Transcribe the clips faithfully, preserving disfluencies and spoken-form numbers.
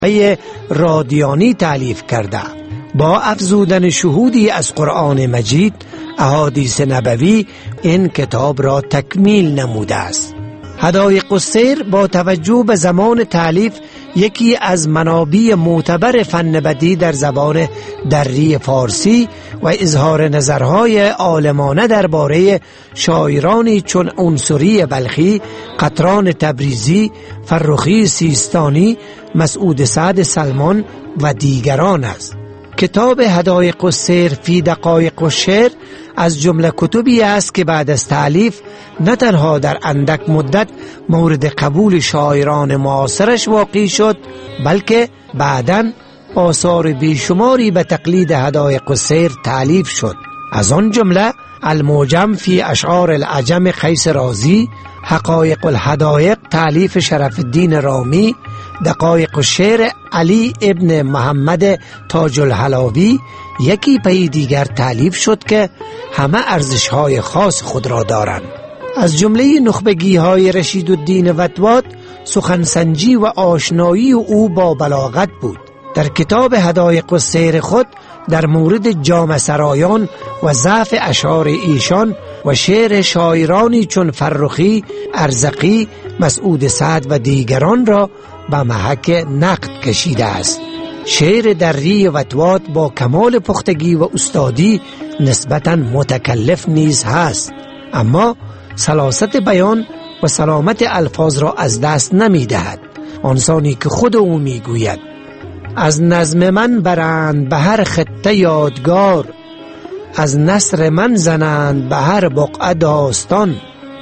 موسیقی رادیانی تالیف کرده. با افزودن شهودی از قرآن مجید، احادیث نبوی این کتاب را تکمیل نموده است. حدایق السیر با توجه به زمان تالیف یکی از منابع معتبر فن بدیع در زبان دری فارسی و اظهار نظرهای عالمانه درباره شاعرانی چون عنصری بلخی، قطران تبریزی، فرخی سیستانی، مسعود سعد سلمان و دیگران است. کتاب حدایق السیر فی دقایق الشعر از جمله کتبی است که بعد از تالیف نه تنها در اندک مدت مورد قبول شاعران معاصرش واقع شد، بلکه بعداً آثار بیشماری به تقلید حدایق السیر تالیف شد. از آن جمله المعجم فی اشعار العجم قیس رازی، حقایق الحدایق تالیف شرف الدین رامی، دقایق الشعر علی ابن محمد تاج الحلاوی یکی پی دیگر تالیف شد که همه ارزش‌های خاص خود را دارند. از جمله نخبگی‌های رشید الدین وطوات سخنسنجی و آشنایی او با بلاغت بود. در کتاب حدایق السیر خود در مورد جامه سرایان و ضعف اشعار ایشان و شعر شاعرانی چون فرخی، ارزقی، مسعود سعد و دیگران را به محک نقد کشیده است. شعر دری وطوات با کمال پختگی و استادی نسبتاً متکلف نیز هست، اما سلاست بیان و سلامت الفاظ را از دست نمی دهد. آنسانی که خود او می گوید از نظم من برند به هر خطه یادگار، از نثر من زنند به هر بقعه داستان،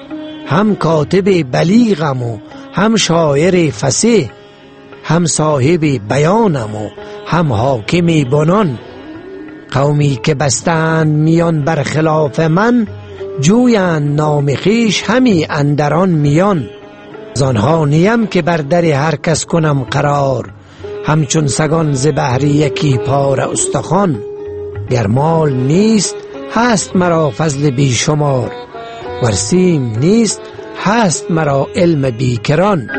هم کاتب بلیغم و هم شاعر فصیح، هم صاحب بیانم و هم حاکم بنان، قومی که بستند میان بر خلاف من، جویند نام خویش همی اندران میان، زانها نیم که بر در هر کس کنم قرار، همچون سگان ز بهر یکی پاره استخوان، گر مال نیست هست مرا فضل بی شمار، ور سیم نیست هست مرا علم بیکران.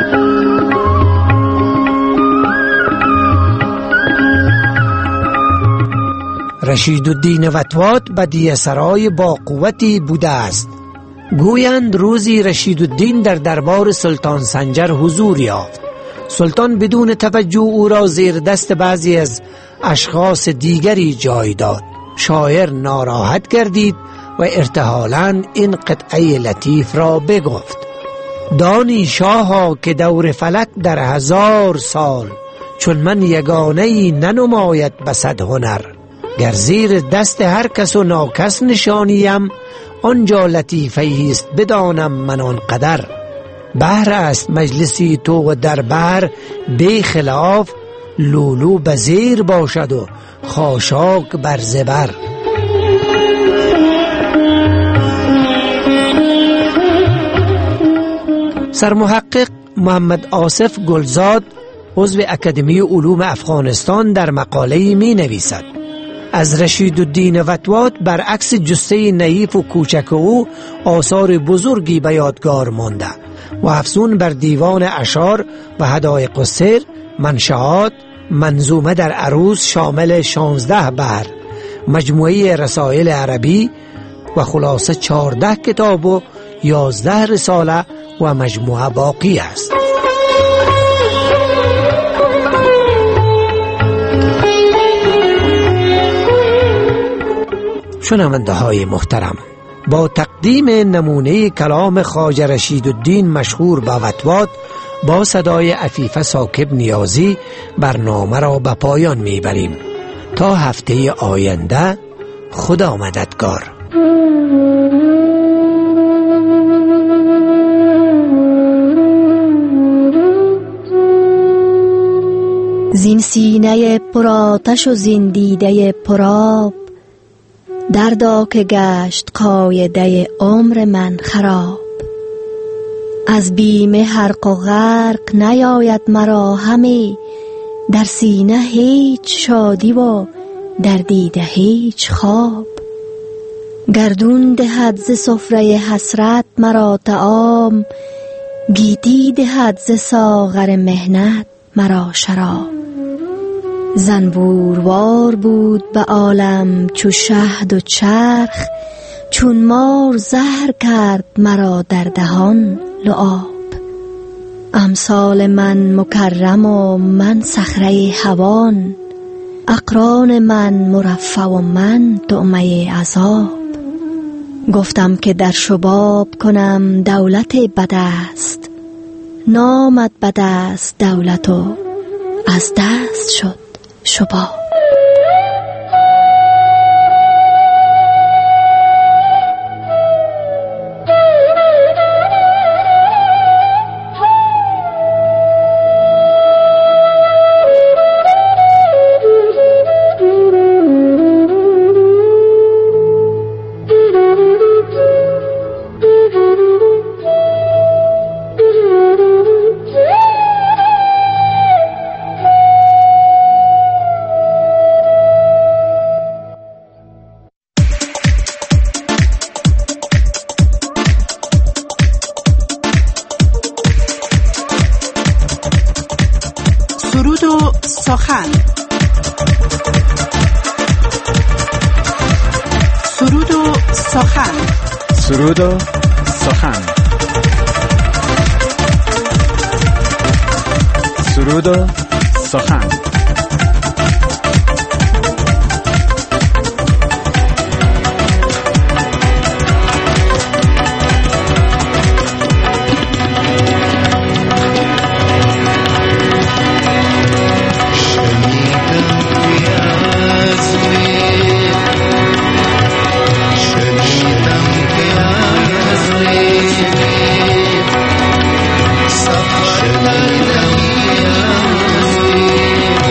رشید الدین وطوات بدیع سرای با قوتی بوده است. گویند روزی رشید الدین در دربار سلطان سنجر حضور یافت. سلطان بدون توجه او را زیر دست بعضی از اشخاص دیگری جای داد. شاعر ناراحت گردید و ارتحالاً این قطعه لطیف را بگفت: دانی شاها که دور فلک در هزار سال، چون من یگانه‌ای ننماید بصد هنر، گر زیر دست هر کس و ناکس نشانیم، آنجا لطیفه است بدانم من آن قدر. بحر است مجلسی تو و در بحر بی خلاف، لولو بزیر باشد و خاشاک بر زبر. سرمحقق محمد آصف گلزاد عضو اکادمی علوم افغانستان در مقاله‌ای می نویسد: از رشید الدین وطوات برعکس جثه نحیف و کوچک او آثار بزرگی به یادگار مانده و افزون بر دیوان اشعار و حدایق السیر منشآت، منظومه در عروض شامل شانزده بحر، مجموعه رسائل عربی و خلاصه چهارده کتاب و یازده رساله و مجموعه باقی است. شنونده های محترم، با تقدیم نمونه کلام خواجه رشید الدین مشهور به وطوات با صدای عفیف ثاقب نیازی برنامه را به پایان میبریم. تا هفته آینده، خدا مددگار. زین سینه پرآتش و زین دیده پرآب، دردا که گشت قاعده عمر من خراب. از بیم حرق و غرق نیاید مرا همی، در سینه هیچ شادی و در دیده هیچ خواب. گردون دهد ز سفره حسرت مرا طعام، گیتی دهد ز ساغر محنت مرا شراب. زنبوروار بود به عالم چو شهد و چرخ، چون مار زهر کرد مرا در دهان لعاب. امثال من مکرم و من صخره هوان، اقران من مرفع و من طعمه عذاب. گفتم که در شباب کنم دولت بدست، نامد بدست دولت و از دست شد شباب. سرود و سخن. سرود و سخن. سرود و سخن. سرود و سخن. شنیدم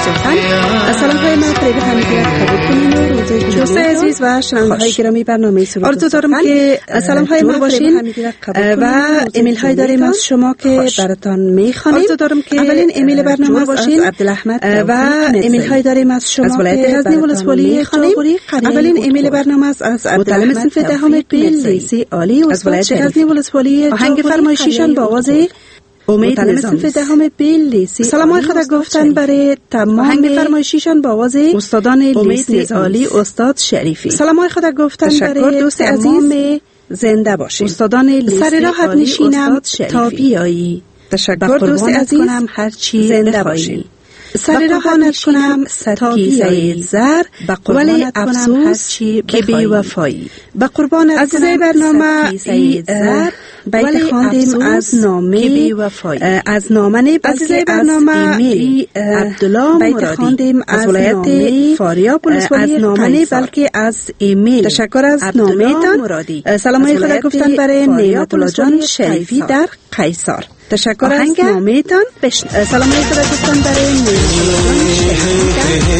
سخن. سلام های من فریبا حمیدی را قبول کنین و روز دوست عزیز و شنونده‌های گرامی برنامه سرود آرزو دارم که سلام های من باشین و ایمیل های داریم از شما که براتان میخوانیم. آرزو دارم که اولین ایمیل برنامه باشین عبدالاحمد و ایمیل های داریم از شما از ولایت غزنی ولسوالی چاغوری. اولین ایمیل برنامه است از عبدالاحمد صنف دهم بیلیسی عالی از ولایت غزنی ولسوالی. آهنگ فرمایشیشان با آواز امید نظام دهم بیلیسی. سلام های خدا گفتن برای تمام فرمایشیشان با آواز استادان لیسی عالی استاد شریفی. سلام های خدا گفتن برای دوست عزیز زنده باشین. استادان لیسی راحت نشینم تا بیایی. تشکر دوست عزیز کنم هر چی زنده باشین. سر راحت کنم تا بیایی زر ولی افسوس که بی وفایی. با قربان عزیزای برنامه زر بیت خواندیم از نامه از نامه بلکه از ایمیل عبدالله مرادی از ولایت فاریاب ولسوالی از نامه بلکه از ایمیل. تشکر از نامه‌تان. سلام های خدا گفتن برای نعمت الله جان شریفی در قیصر. تشکر از نامه‌تان. سلام های خدا گفتن برای نعمت الله جان شریفی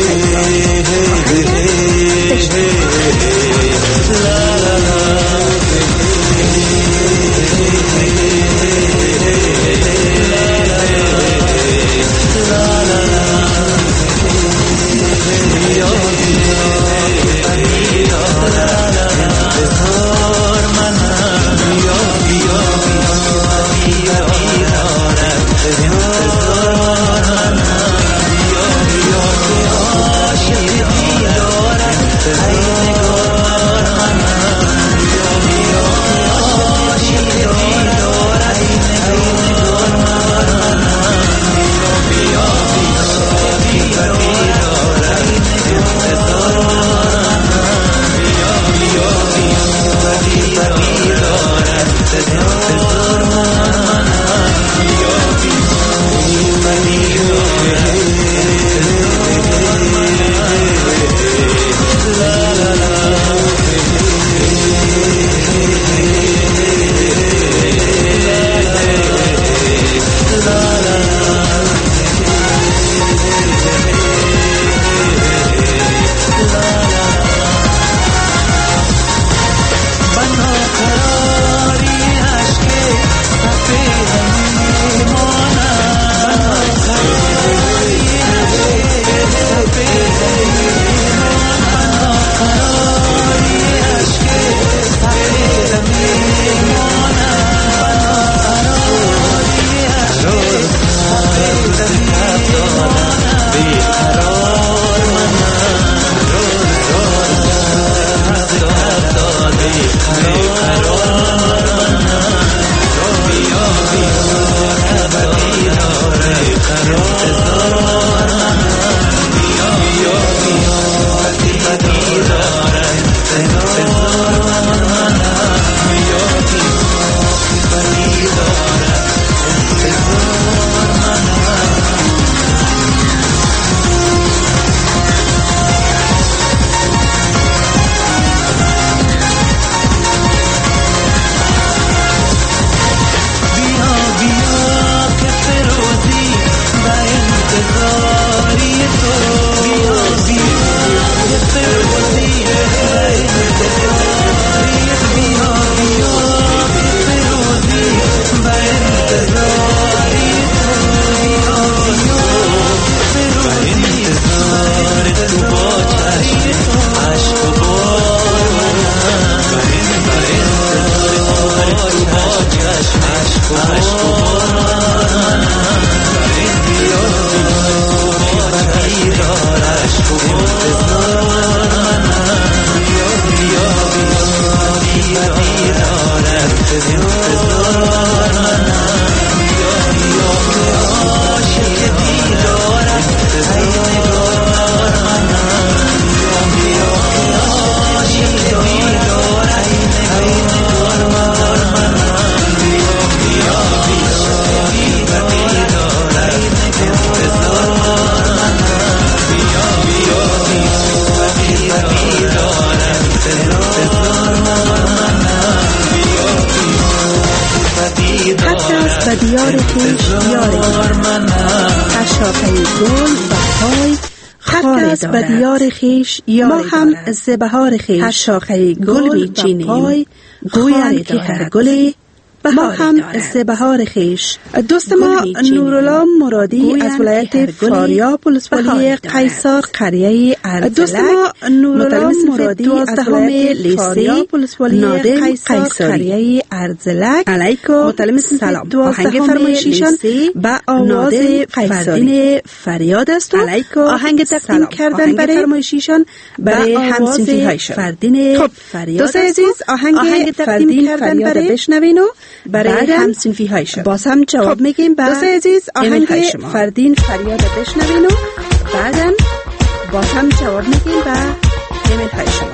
در دیار خوش دیار من اشاقه گل پای هر کس به دیار خیش ما هم ز بهار خیش هر شاخه گل میچینیم گویند که هر گلی ما هم از بهار خیش. دوست ما نورالله مرادی از ولایت فاریاب ولسوالی قیصر قریه ارزلک دوست ما نورالله مرادی از ولایت فاریاب ولسوالی قیصر قریه ارزلک علیکم متلم سلام آهنگ فرمایشیشان با آواز فردین فریاد است و آهنگ تقدیم کردن برای فرمایشیشان برای همسنفی هایشان فردین فریاد دوست عزیز آهنگ تقدیم کردن برای بشنوین و برای همسنفی هایشان باز هم جواب خب. میگیم با دوست عزیز آهنگ فردین فریاد بشنوین و بعدم باز هم جواب میگیم با ایمیل های شما.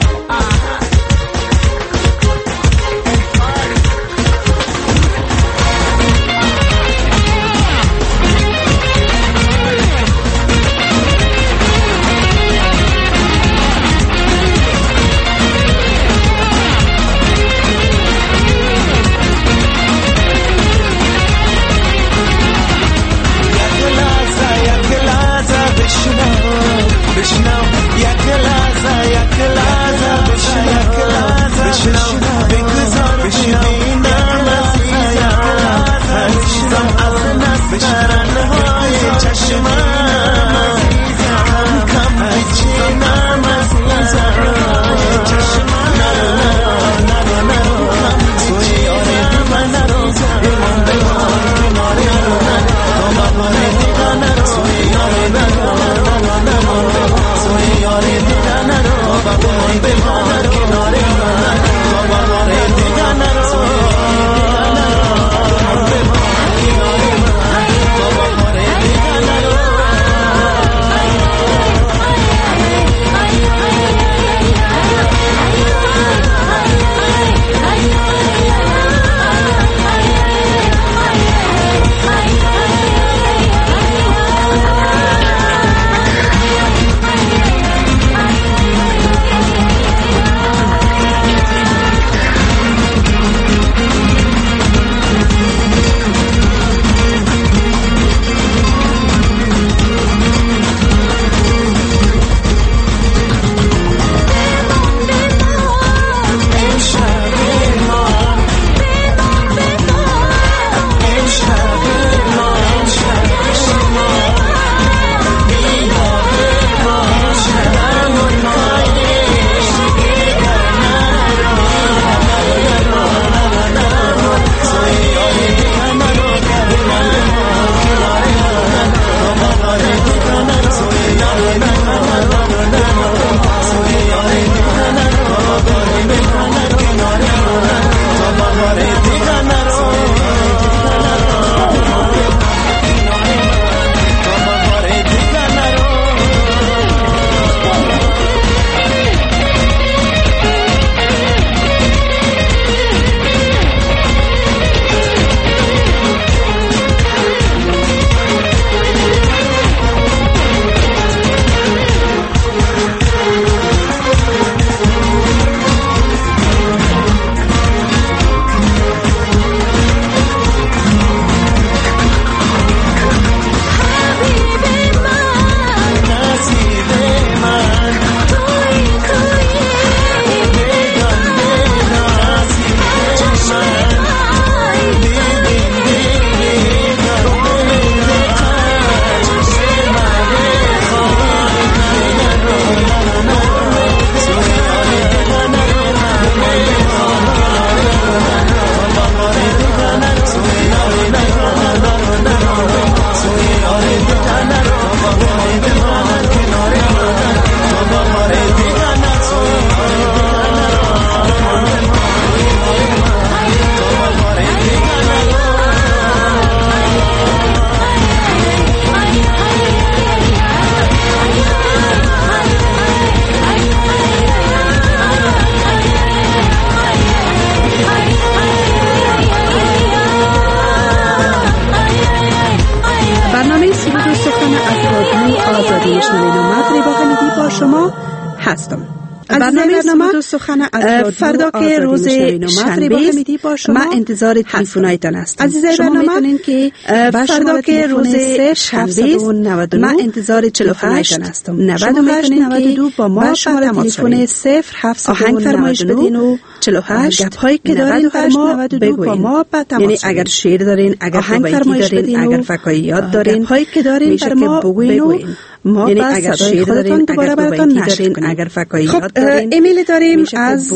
برنامه سرود و سخن از فردا که روز شنبه است، من انتظار تلفن‌هایتان هستم. عزیزای برنامه که فردا که روز شنبه است، من انتظار تلفن‌هایتان هستم. نود و هشت نود و دو با ما شماره تلفن صفر هفت آهنگ فرمایش بدین و چهل و هشت گپ‌هایی که دارین بر ما بگوین. یعنی اگر شعر دارین، اگر آهنگ فرمایش بدین، اگر فکاهیات دارین، گپ‌هایی که دارین بر ما بگوین. ما یعنی اگر شعر دارین، دوباره براتون نشر کنیم. اگر فکاهیات دارین، ایمیل داریم از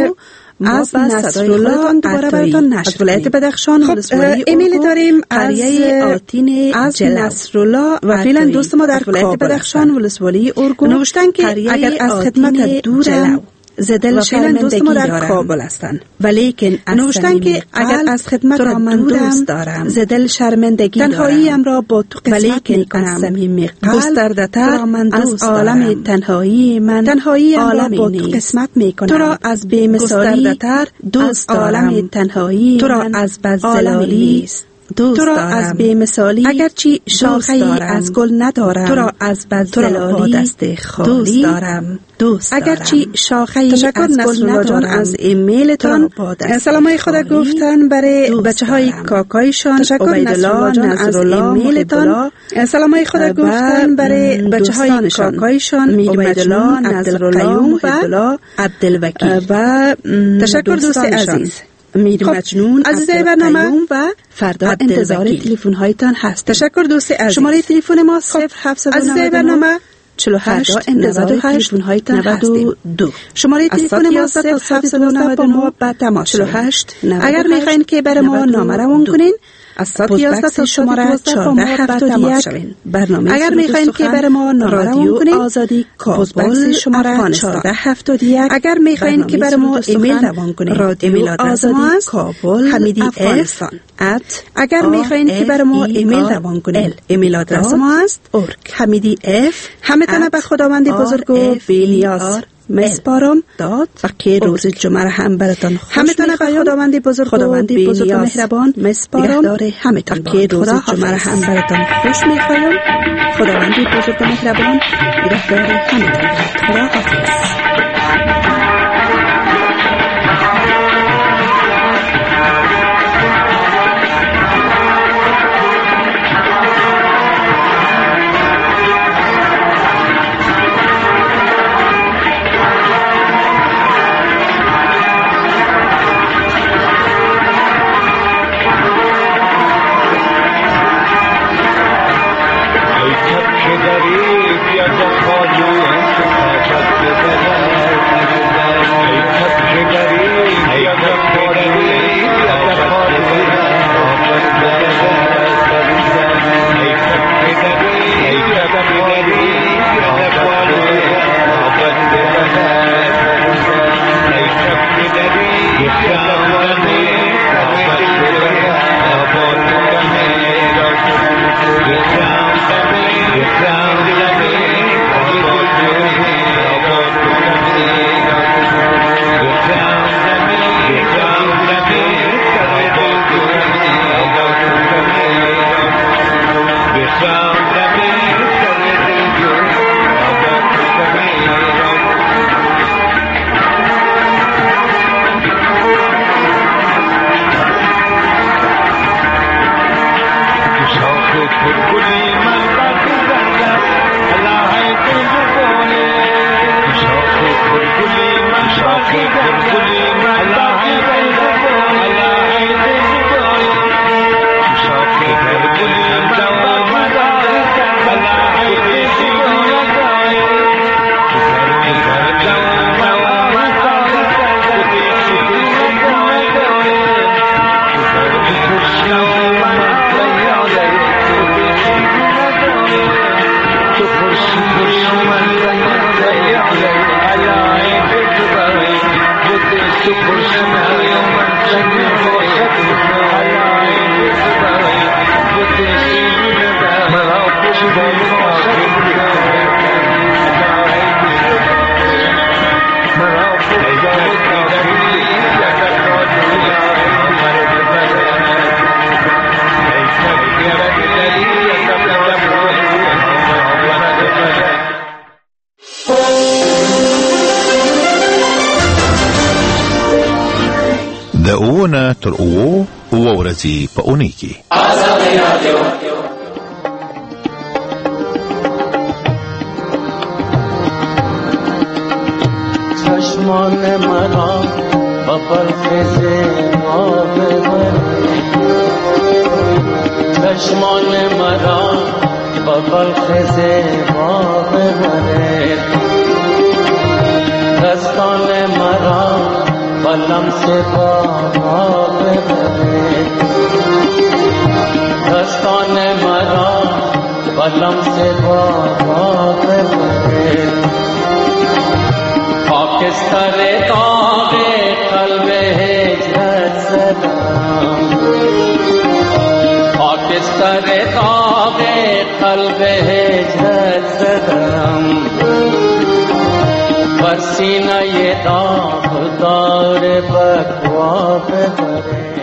از نصرالله دوباره براتون نشر ولایت بدخشان ولسوالی ایمیل داریم از آتین از نصرالله و فعلا دوست ما در ولایت بدخشان ولسوالی ارگو نوشتن که اگر از خدمت دورم زدل شرمندگی در کابل هستند، ولیکن نوشتن که اگر از خدمت من دوست دارم زدل شرمندگی تنهاییم را با تو قسمت میکنم، صمیم گسترده‌تر از عالم تنهایی من تنهاییم را با تو قسمت میکنم، تو را از بی‌مثالی دوست دارم، تنهایی تو را از بزلالی دوست تو را دارم. از بی‌مثالی اگرچه شاخه‌ای از گل ندارم، تو را از بزلالی دست خالی دوست دارم، دوست اگرچه شاخه‌ای از گل ندارم. از ایمیلتان سلامای خدا گفتن برای بچه‌های کاکایشان عبیدالله نصرالله ایمیلتان سلامای خدا گفتن برای بچه‌های کاکایشان عبیدالله نصرالله و عبدالوکیل و تشکر دوست عزیز میر مجنون عزیزای برنامه و فردا انتظار تلفن هایتان هست. تشکر دوست عزیز. شماره تلفن ما صفر هفت عزیزای برنامه چهل و هشت نود و هشت تلفن هایتان هست. شماره تلفن ما صفر هفت نود و نه بعد تماس چهل و هشت اگر میخواین که بر ما نامه روان کنین از صد و یازده شماره چهارده هفتاد و یک برنامه اگر میخواین که بر ما نامه روان کنین آزادی کابل شماره چهارده هفتاد و یک اگر میخواین که بر ما ایمیل روان کنین رادیو آزادی کابل حمیدی اف ات اگر میخواین که بر ما ایمیل روان کنین ایمیل آدرس ما است حمیدی اف همه تنه به خداوند بزرگ و بی‌نیاز مسپارم داد و که روز جمعه هم براتون خوش همه تنه به خداوند بزرگ خداوند بزرگ و مهربان مسپارم داره همه تن که روز جمعه هم براتون خوش میخوایم. خداوند بزرگ و مهربان نگهدار همه تن. خدا حافظ. که داری بیا با خالی که پاکت بزنه تر اوو اوو ورځې په اونۍ کې. چشمان مرا ببر خزه آب بره، چشمان مرا ببر خزه آب بره، دستان مرا بلم سے آب بره، دستان مرا بلم سے آب بره، خاکستر داغ قلب هجرت زدم، خاکستر داغ قلب هجرت زدم، بر سینه داغدار بکوا ببره.